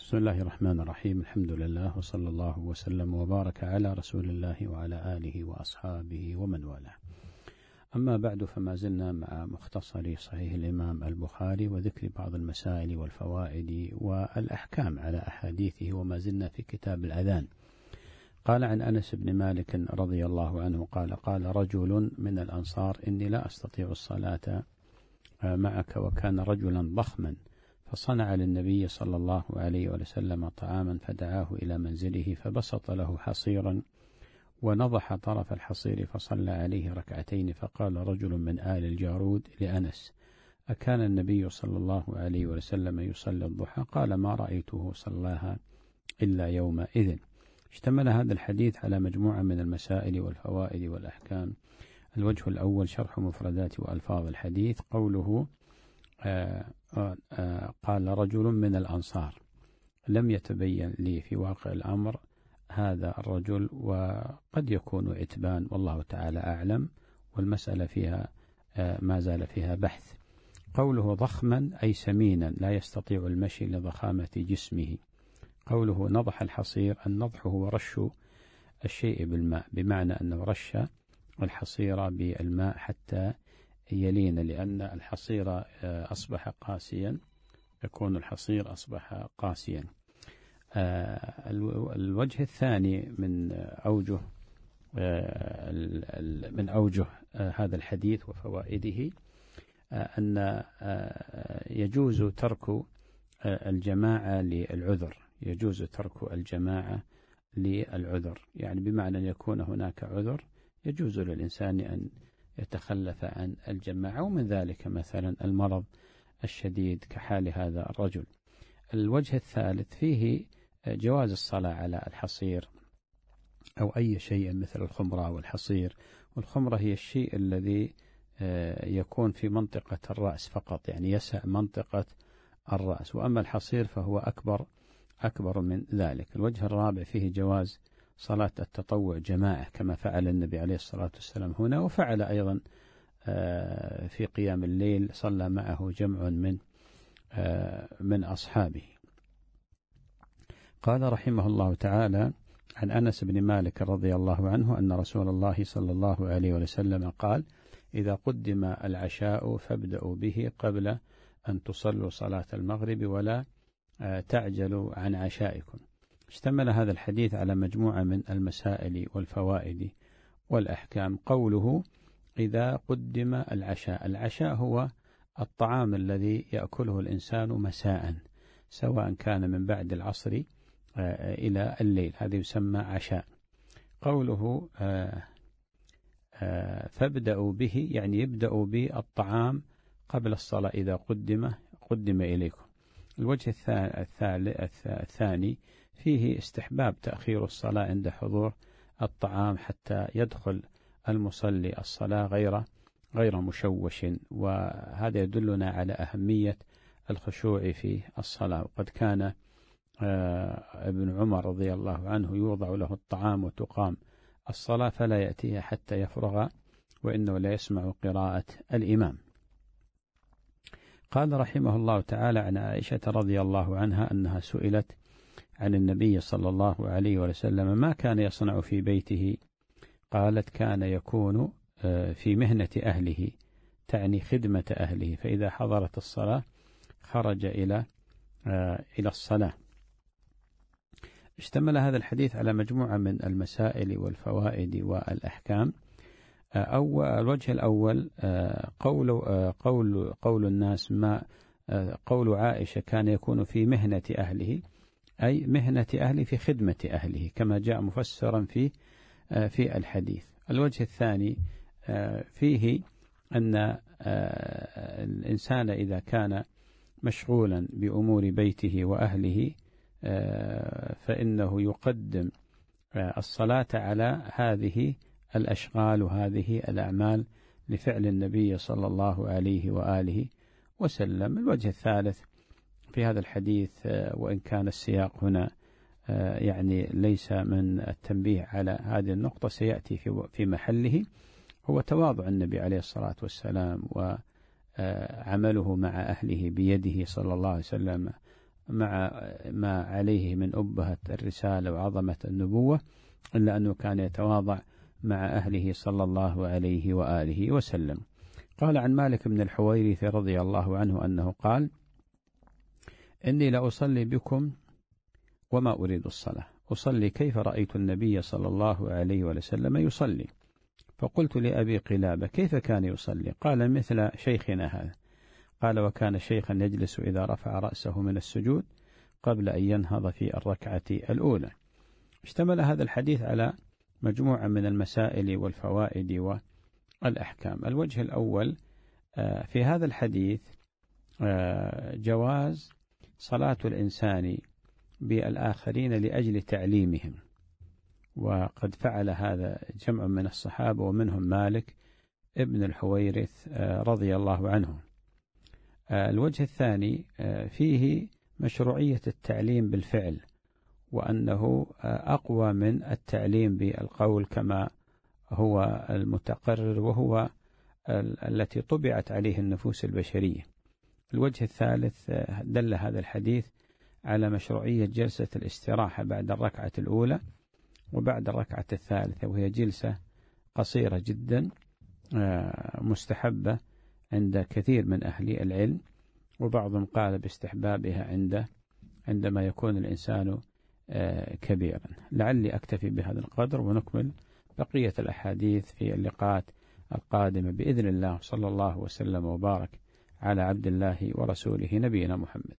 بسم الله الرحمن الرحيم. الحمد لله وصلى الله وسلم وبارك على رسول الله وعلى آله وأصحابه ومن والاه. أما بعد، فما زلنا مع مختصر صحيح الإمام البخاري وذكر بعض المسائل والفوائد والأحكام على أحاديثه، وما زلنا في كتاب الأذان. قال عن أنس بن مالك رضي الله عنه قال: قال رجل من الأنصار: إني لا أستطيع الصلاة معك، وكان رجلا ضخما، فصنع للنبي صلى الله عليه وسلم طعاما، فدعاه إلى منزله، فبسط له حصيرا ونضح طرف الحصير فصلى عليه ركعتين. فقال رجل من آل الجارود لأنس: أكان النبي صلى الله عليه وسلم يصلي الضحى؟ قال: ما رأيته صلاها إلا يومئذ. اشتمل هذا الحديث على مجموعة من المسائل والفوائد والأحكام. الوجه الأول: شرح مفردات وألفاظ الحديث. قوله قال رجل من الأنصار، لم يتبين لي في واقع الأمر هذا الرجل، وقد يكون عتبان، والله تعالى أعلم، والمسألة فيها ما زال فيها بحث. قوله ضخما أي سمينا لا يستطيع المشي لضخامة جسمه. قوله نضح الحصير، النضح هو رش الشيء بالماء، بمعنى أنه رش الحصير بالماء حتى يلين، لأن الحصير أصبح قاسيا، يكون الحصير أصبح قاسيا. الوجه الثاني من أوجه هذا الحديث وفوائده أن يجوز ترك الجماعة للعذر، يجوز ترك الجماعة للعذر، يعني بمعنى أن يكون هناك عذر يجوز للإنسان أن يتخلف عن الجماعة، ومن ذلك مثلا المرض الشديد كحال هذا الرجل. الوجه الثالث فيه جواز الصلاة على الحصير أو أي شيء مثل الخمرة والحصير. والخمرة هي الشيء الذي يكون في منطقة الرأس فقط، يعني يسع منطقة الرأس، وأما الحصير فهو أكبر من ذلك. الوجه الرابع فيه جواز صلاة التطوع جماعة، كما فعل النبي عليه الصلاة والسلام هنا، وفعل أيضا في قيام الليل، صلى معه جمع من أصحابه. قال رحمه الله تعالى عن أنس بن مالك رضي الله عنه أن رسول الله صلى الله عليه وسلم قال: إذا قدم العشاء فابدأوا به قبل أن تصلوا صلاة المغرب، ولا تعجلوا عن عشائكم. اشتمل هذا الحديث على مجموعة من المسائل والفوائد والأحكام. قوله إذا قدم العشاء، العشاء هو الطعام الذي يأكله الإنسان مساء، سواء كان من بعد العصر إلى الليل، هذا يسمى عشاء. قوله فابدأوا به، يعني يبدأوا بالطعام قبل الصلاة إذا قدم إليكم. الوجه الثاني فيه استحباب تأخير الصلاة عند حضور الطعام حتى يدخل المصلي الصلاة غير مشوش، وهذا يدلنا على أهمية الخشوع في الصلاة. وقد كان ابن عمر رضي الله عنه يوضع له الطعام وتقام الصلاة فلا يأتيها حتى يفرغ، وإنه لا يسمع قراءة الإمام. قال رحمه الله تعالى عن عائشة رضي الله عنها أنها سئلت عن النبي صلى الله عليه وسلم ما كان يصنع في بيته، قالت: كان يكون في مهنة أهله، تعني خدمة أهله، فإذا حضرت الصلاة خرج إلى الصلاة. اشتمل هذا الحديث على مجموعة من المسائل والفوائد والأحكام. الوجه الأول قول الناس قول عائشة كان يكون في مهنة أهله، أي مهنة أهله في خدمة أهله، كما جاء مفسرا في الحديث. الوجه الثاني فيه أن الإنسان إذا كان مشغولا بأمور بيته وأهله فإنه يقدم الصلاة على هذه الأشغال وهذه الأعمال لفعل النبي صلى الله عليه وآله وسلم. الوجه الثالث في هذا الحديث، وإن كان السياق هنا يعني ليس من التنبيه على هذه النقطة، سيأتي في محله، هو تواضع النبي عليه الصلاة والسلام وعمله مع أهله بيده صلى الله عليه وسلم مع ما عليه من أبهة الرسالة وعظمة النبوة، إلا أنه كان يتواضع مع أهله صلى الله عليه وآله وسلم. قال عن مالك بن الحويرث رضي الله عنه أنه قال: إني لأصلي بكم وما أريد الصلاة، أصلي كيف رأيت النبي صلى الله عليه وسلم يصلي. فقلت لأبي قلابة: كيف كان يصلي؟ قال: مثل شيخنا هذا. قال: وكان شيخا يجلس إذا رفع رأسه من السجود قبل أن ينهض في الركعة الأولى. اشتمل هذا الحديث على مجموعة من المسائل والفوائد والأحكام. الوجه الأول في هذا الحديث جواز صلاة الإنسان بالآخرين لأجل تعليمهم، وقد فعل هذا جمع من الصحابة ومنهم مالك ابن الحويرث رضي الله عنه. الوجه الثاني فيه مشروعية التعليم بالفعل، وأنه أقوى من التعليم بالقول كما هو المتقرر، وهو التي طبعت عليه النفوس البشرية. الوجه الثالث دل هذا الحديث على مشروعية جلسة الاستراحة بعد الركعة الأولى وبعد الركعة الثالثة، وهي جلسة قصيرة جدا مستحبة عند كثير من أهل العلم، وبعضهم قال باستحبابها عندما يكون الإنسان كبيرا. لعلي أكتفي بهذا القدر، ونكمل بقية الأحاديث في اللقاءات القادمة بإذن الله. صلى الله وسلم وبارك على عبد الله ورسوله نبينا محمد.